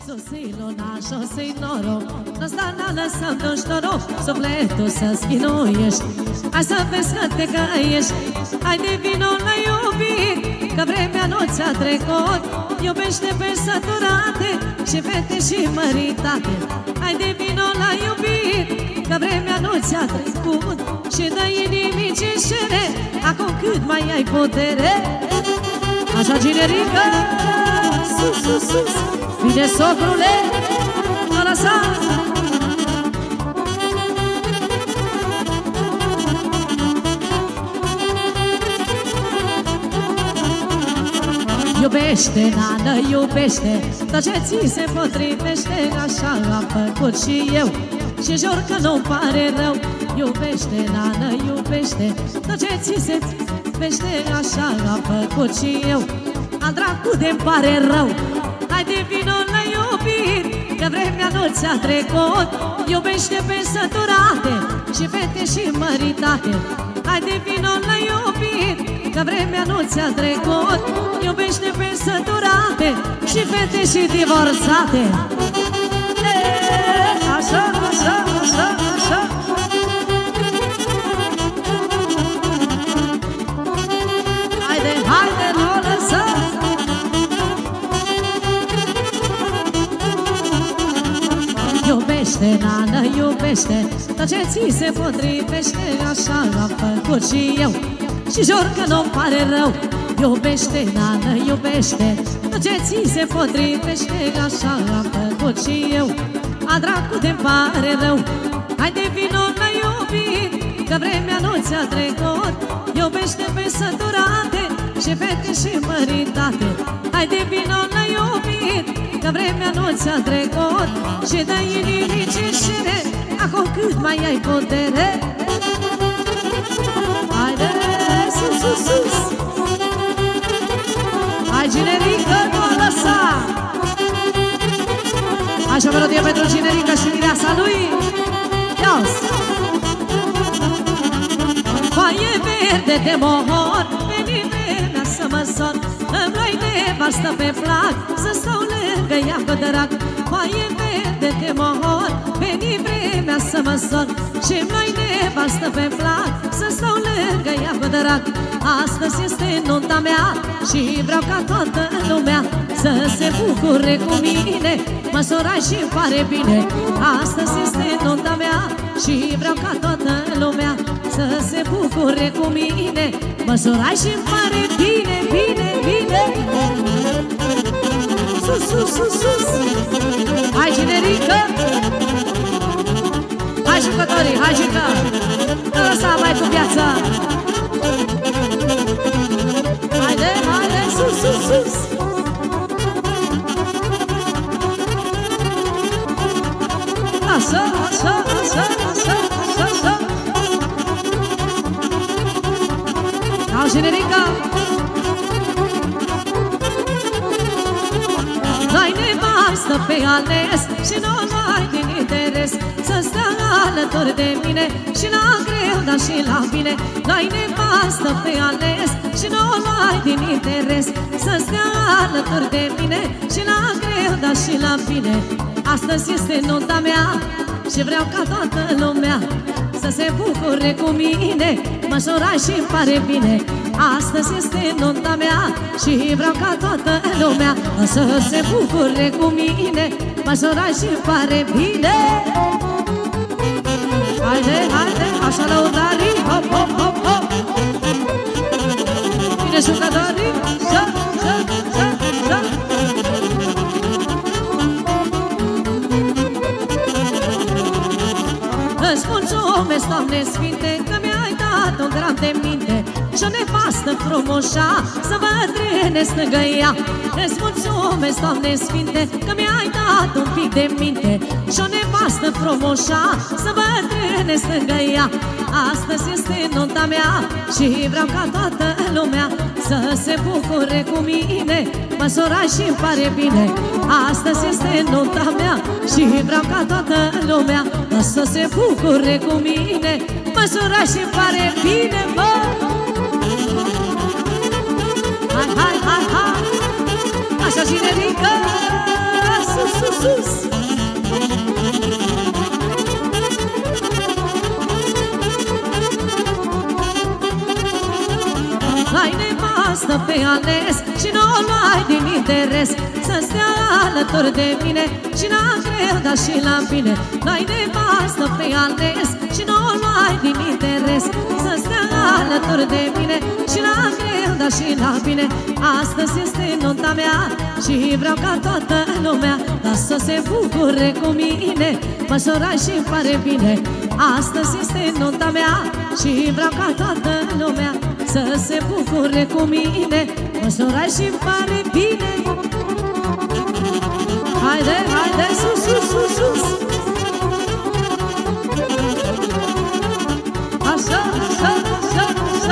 Sus-i luna, jos-i noroc, n-asta n-a lăsăm de-nci noroc, sufletul să schinuiești. Hai să vezi că te căiești, hai de vino la iubit, că vremea nu ți-a trecut. Iubește pe săturate și fete și măritate. Hai de vino la iubit, că vremea nu ți-a trecut. Și dă inimii cișere, acum cât mai ai putere. Așa, generică, sus, sus, sus. Bine, socrule, nu lăsa. Iubește, nană, iubește, tot ce ți se potrivește. Așa am făcut și eu și jur că nu pare rău. Iubește, nană, iubește, tot ce ți se potrivește. Așa am făcut și eu, al dracu de-mi pare rău. Hai de vino la iubit, că vremea nu ți-a trecut. Iubește pe săturate și fete și măritate. Hai de vino la iubit, că vremea nu ți-a trecut. Iubește pe săturate și fete și divorțate. Așa, așa, așa, așa. Haide, haide, nu lăsa. Iubește, nană, iubește, tot ce ți se potrivește. Așa am făcut și eu și jur că nu-mi pare rău. Iubește, nană, iubește, tot ce ți se potrivește. Așa am făcut și eu, a dracu de-mi pare rău. Hai de vino la iubit, că vremea nu ți-a trecut. Iubește pe săturate și fete și măritate. Hai de vino la iubit, că vremea nu ți-a trecut. Și dă inimii cișire, acum cât mai ai putere. Haide, sus, sus, sus. Hai, generică, nu lăsa. Așa, melodie pentru generică și mireasa lui. Ia-os. Foaie verde de mohor, veni vremea să mă son. Îmi luai nevastă pe plac, să stau lângă ea cu drag. Foaie verde de mohor, veni vremea să mă son. Și-mi luai nevastă pe plac, să stau lângă ea cu drag. Astăzi este nunta mea și vreau ca toată lumea să se bucure cu mine. Măsura și-mi pare bine. Astăzi este nunta mea și vreau ca toată lumea să se bucure cu mine. Măsura și-mi pare bine, bine, bine. Sus, sus, sus, sus. Hai, generică. Hai, jucătorii, hai, jucă. Nu lăsa mai cu viața. Haide, haide, sus, sus, sus. Așa, așa, așa, așa, așa, așa. Au, generica. N-ai nevastă pe ales și nu ai din interes să stea alături de mine și la greu, dar și la bine. N-ai nevastă pe ales și nu ai din interes să stea alături de mine și la greu, dar și la bine. Astăzi este nunta mea și vreau ca toată lumea să se bucure cu mine. Măsura și-mi pare bine. Astăzi este nunta mea și vreau ca toată lumea să se bucure cu mine. Măsura și-mi pare bine. Haide, haide, așa lăutarii, hop, hop, hop, hop. Bine jucătorii, să, să, să, să. Îți mulțumesc, Doamne Sfinte, că mi-ai dat un gram de minte și o nevastă frumoșa să vă trenesc lângă ea. Îți mulțumesc, Doamne Sfinte, că mi-ai dat un pic de minte și o nevastă frumoșa să vă trenesc lângă ea. Astăzi este nunta mea și vreau ca toată lumea să se bucure cu mine. Măsura și-mi pare bine. Astăzi este nunta mea și vreau ca toată lumea să se bucure cu mine. Măsura și-mi pare bine, bă! Hai, hai, hai, hai! Așa, generică! Sus, sus, sus! Ai nevastă pe ales și nu o luai din interes, să stea alături de mine și la greu, dar și la bine. Ai nevastă pe ales și nu o luai din interes, să stea alături de mine și la greu, dar și la bine. Astăzi este nunta mea și vreau ca toată lumea dar să se bucure cu mine, măsora și-mi pare bine. Astăzi este nunta mea și vreau ca toată lumea să se bucure cu mine, măsora și-mi pare bine. Haide, haide, sus, sus, sus, sus! Așa, așa, așa, așa!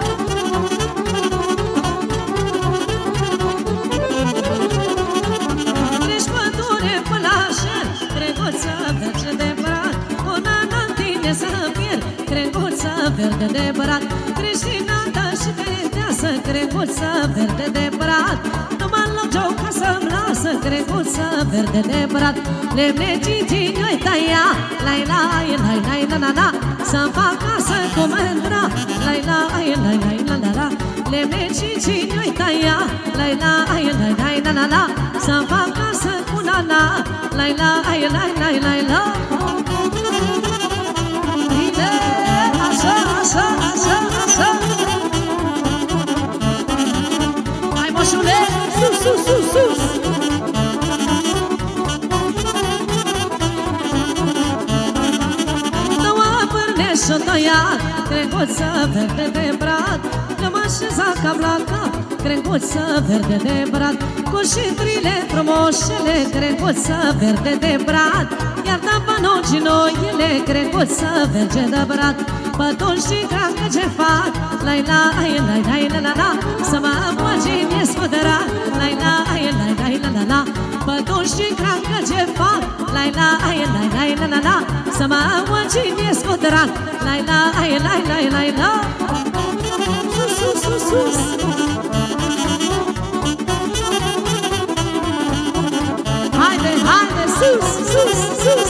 Treci pădure până la șer, Creguță verde de bărat, până în tine să pierd, Creguță verde de bărat. Treci din altă și te deasă, Creguță verde de bărat, numai loc joc ca să-mi lasă, Creguță verde de bărat. Lemne Gigi-i tăia, lai-lai, lai-lai, la-la-la, să-mi fac casă cu mândra, lai-lai, lai-lai, la-la-la. Lemne Gigi-i tăia, lai-lai, lai-lai, la-la-la, să-mi fac casă cu nana, lai-lai, lai-lai, lai-la. Bine, așa, așa, așa, așa. Hai, moșule, sus, sus, sus, sus! Și-o tăiat, Creguță verde de brat, le-am așezat cap la cap, Creguță verde de brat, cu șitrile frumoșele, Creguță verde de brat, iar tapanogii noiele, Creguță verde de brat. Pătun și crancă ce fac, lai-lai, lai-lai, la-la-la, să mă măgine scudărat, lai-lai, lai-lai, la-la-la. Pătun și crancă ce fac, lai-lai, lai-lai, la-la-la, să mă măgine scudărat, lai-lai, lai-lai, lai-la. Sus, sus, sus, sus! Haide, haide, sus, sus, sus!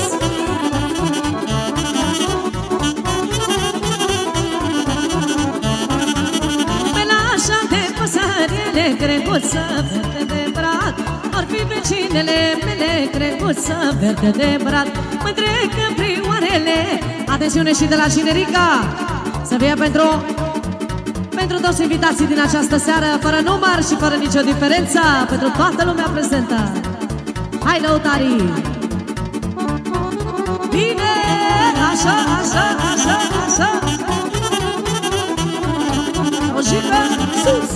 Creguță verde de brat, or fi vecinele mele, Creguță verde de brat. Mă trec în prioarele, atențiune și de la Cinerica, să fie pentru toți invitații din această seară, fără număr și fără nicio diferență, pentru toată lumea prezentă. Hai, lăutarii! Bine, așa, așa, așa, așa! O jică sus!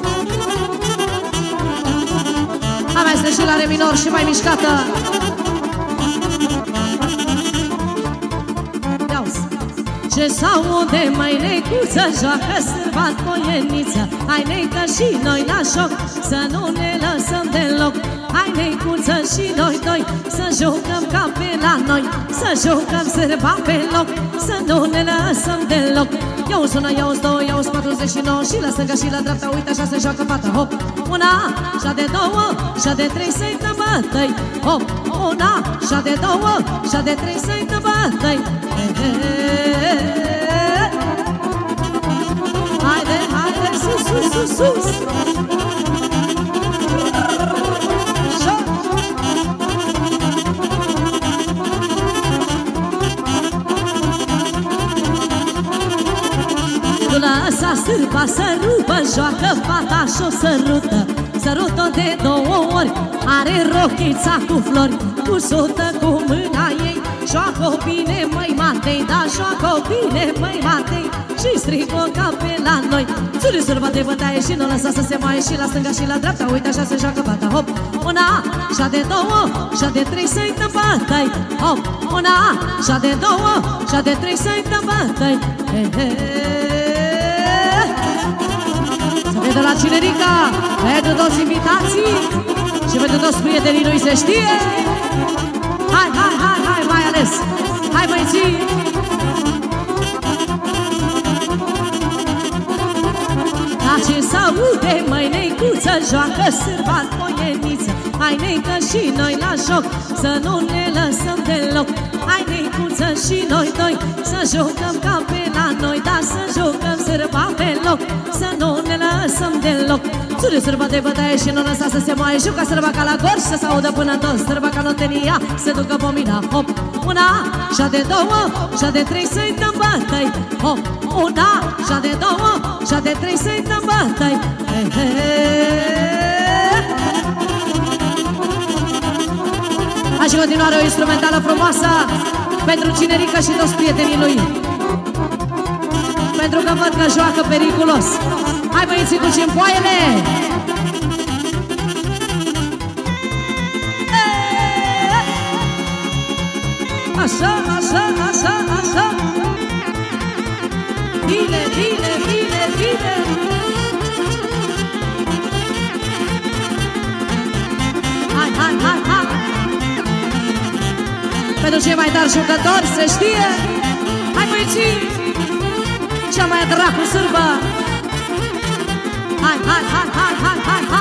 Mai este și la re minor și mai mișcată. Ce s-aude, mai necuță, joacă sârbat poieniță. Hai neică și noi la joc, să nu ne lăsăm deloc. Hai neicuță și noi doi, să jucăm ca pe la noi, să jucăm sârbat pe loc, să nu ne lăsăm deloc. Iau-ți una, iau-ți două, iau-ți 49 și la stânga și la dreapta, uite așa se joacă fata. Hop, una, și de două, și de trei să-i dă bătăi. Hop, una, și de două, și de trei să-i dă bătăi. Haide, haide, sus, sus, sus, sus! Lăsa sârba să rupă, joacă fata și-o sărută. Sărută de două ori, are rochița cu flori, cusută cu mâna ei. Joacă-o bine, măi Matei, da, joacă-o bine, măi Matei, și strigă ca pe la noi. Țuri sârba de bătaie și nu lăsa să se moaie, și la stânga și la dreapta, uite așa se joacă fata. Hop, una, și de două, și de trei să-i dă bătăi. Hop, una, și de două, și de trei să-i dă bătăi. De la Cinerica, pentru toți invitații și pentru toți prietenii lui se știe. Hai, hai, hai, hai, mai ales. Hai, băieții. La ce s-aude, măi, neicuță, joacă sârbat poieniță. Hai neică și noi la joc, să nu ne lăsăm deloc. Hai neicuță și noi doi, să jucăm ca pe la noi. Da, să jucăm sârba pe loc, să nu ne lăsăm deloc. Țuri sârba de bătaie și nu lăsa să se moaie. Juca sârba ca la gor și să se audă până tot. Sârba ca notenia, se ducă pomina. Hop, una, și de două, și de trei să-i dăm bătăi. Hop, una, și de două, și de trei să-i dăm bătăi. Hai și continuare o instrumentală frumoasă pentru Cinerica și toți prietenii lui, pentru că văd că joacă periculos. Hai băieții cu cimpoaiele! Așa, așa, așa, așa. Bine, bine, bine, bine. Hai, hai, hai, hai. Pentru cei mai tari jucători, se știe. Hai băieții, cea mai dracu sârbă. Hai, hai, hai, hai, hai, hai, hai.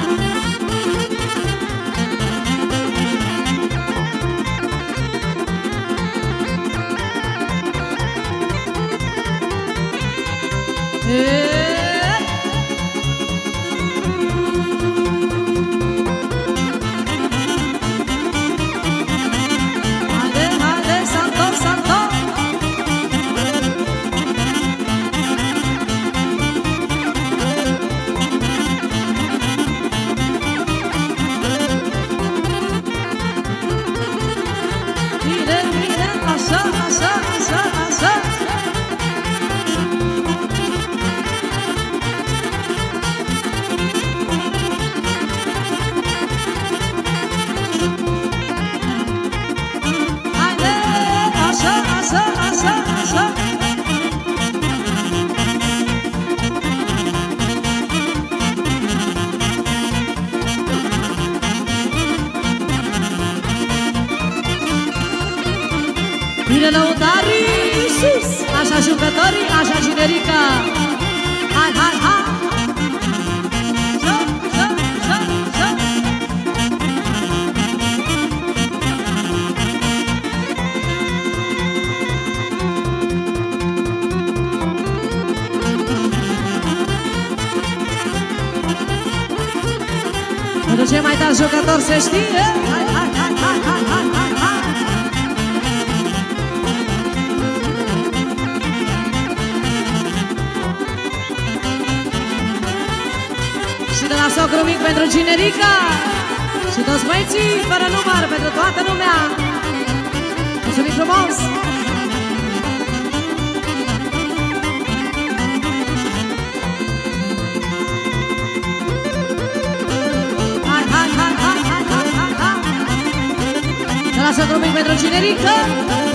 Bine lăutarii sus, așa jucătorii, așa Cinerica. Hai, hai, hai. Să, să, să, să. Pentru cei mai tari jucători se știe. Hai, hai, hai, hai, hai, hai, hai. De la socru mic pentru Cinerica și toți băieții fără număr pentru toată lumea. Mulțumim frumos! Hai, hai, hai, hai, hai, hai, hai, hai. De la socru mic pentru Cinerica.